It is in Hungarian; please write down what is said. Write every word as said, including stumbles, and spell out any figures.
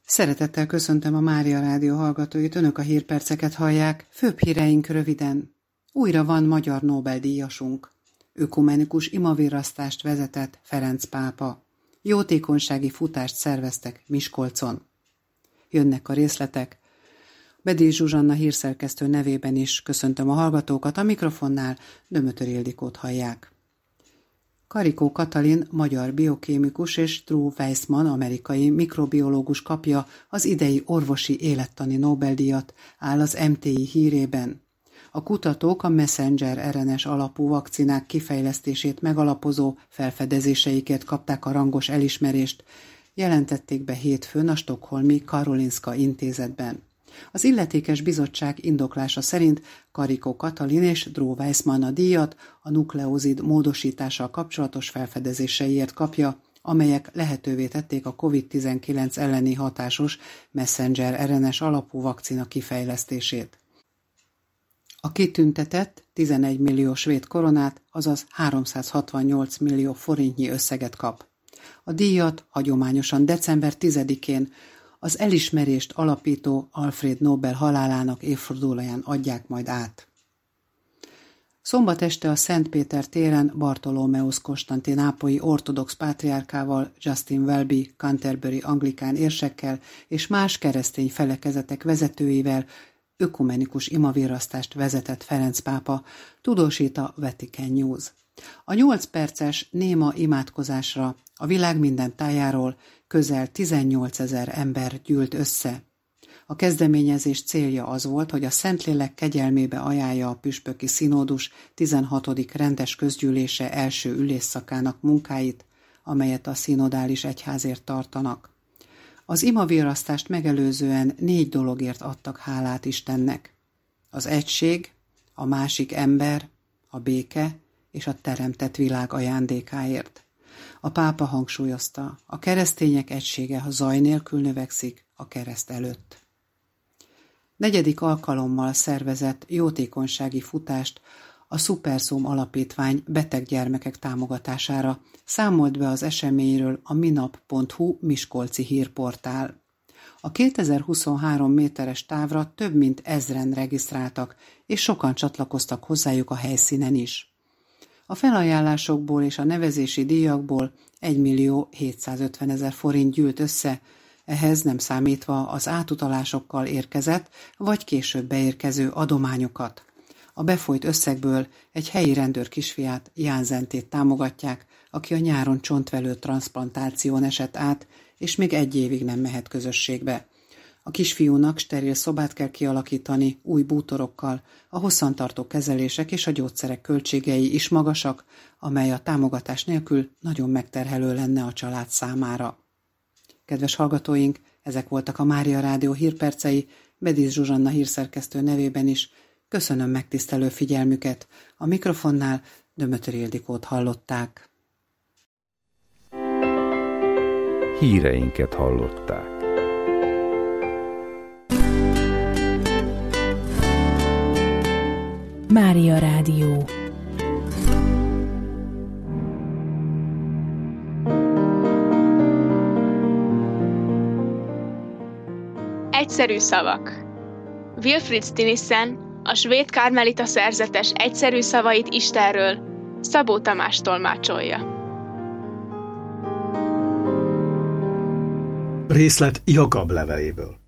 Szeretettel köszöntöm a Mária Rádió hallgatóit, önök a hírperceket hallják, főbb híreink röviden. Újra van magyar Nobel-díjasunk. Ökumenikus imavirrasztást vezetett Ferenc pápa. Jótékonysági futást szerveztek Miskolcon. Jönnek a részletek. Bedély Zsuzsanna hírszerkesztő nevében is köszöntöm a hallgatókat, a mikrofonnál Dömötör Ildikót hallják. Karikó Katalin, magyar biokémikus és Drew Weissman, amerikai mikrobiológus kapja az idei orvosi élettani Nobel-díjat, áll az em té i hírében. A kutatók a messenger er en es alapú vakcinák kifejlesztését megalapozó felfedezéseikért kapták a rangos elismerést, jelentették be hétfőn a stockholmi Karolinska intézetben. Az illetékes bizottság indoklása szerint Karikó Katalin és Drew Weissman a díjat a nukleózid módosítással kapcsolatos felfedezéseiért kapja, amelyek lehetővé tették a kovid tizenkilenc elleni hatásos messenger er en es alapú vakcina kifejlesztését. A kitüntetett tizenegy millió svéd koronát, azaz háromszázhatvannyolc millió forintnyi összeget kap. A díjat hagyományosan december tizedikén az elismerést alapító Alfred Nobel halálának évfordulóján adják majd át. Szombat este a Szent Péter téren Bartolomeusz konstantinápolyi ortodox pátriárkával, Justin Welby Canterbury anglikán érsekkel és más keresztény felekezetek vezetőivel ökumenikus imavirrasztást vezetett Ferenc pápa, tudósít a Vatican News. A nyolc perces néma imádkozásra a világ minden tájáról közel tizennyolcezer ember gyűlt össze. A kezdeményezés célja az volt, hogy a Szentlélek kegyelmébe ajánlja a püspöki színódus tizenhatodik rendes közgyűlése első ülésszakának munkáit, amelyet a szinodális egyházért tartanak. Az imavirrasztást megelőzően négy dologért adtak hálát Istennek. Az egység, a másik ember, a béke és a teremtett világ ajándékáért. A pápa hangsúlyozta, a keresztények egysége a zaj nélkül növekszik a kereszt előtt. Negyedik alkalommal szervezett jótékonysági futást a Szuperszóm Alapítvány beteg gyermekek támogatására számolt be az eseményről a minap pont hu miskolci hírportál. A kétezer-huszonhárom méteres távra több mint ezren regisztráltak, és sokan csatlakoztak hozzájuk a helyszínen is. A felajánlásokból és a nevezési díjakból egymillió hétszázötvenezer forint gyűlt össze, ehhez nem számítva az átutalásokkal érkezett vagy később beérkező adományokat. A befolyt összegből egy helyi rendőr kisfiát, Ján Zentét támogatják, aki a nyáron csontvelő transzplantáción esett át, és még egy évig nem mehet közösségbe. A kisfiúnak steril szobát kell kialakítani új bútorokkal, a hosszantartó kezelések és a gyógyszerek költségei is magasak, amely a támogatás nélkül nagyon megterhelő lenne a család számára. Kedves hallgatóink, ezek voltak a Mária Rádió hírpercei, Bedély Zsuzsanna hírszerkesztő nevében is. Köszönöm megtisztelő figyelmüket. A mikrofonnál Dömötör Ildikót hallották. Híreinket hallották. Mária Rádió. Egyszerű szavak. Wilfrid Stinissen, a svéd karmelita szerzetes egyszerű szavait Istenről Szabó Tamás tolmácsolja. Részlet Jakab leveléből.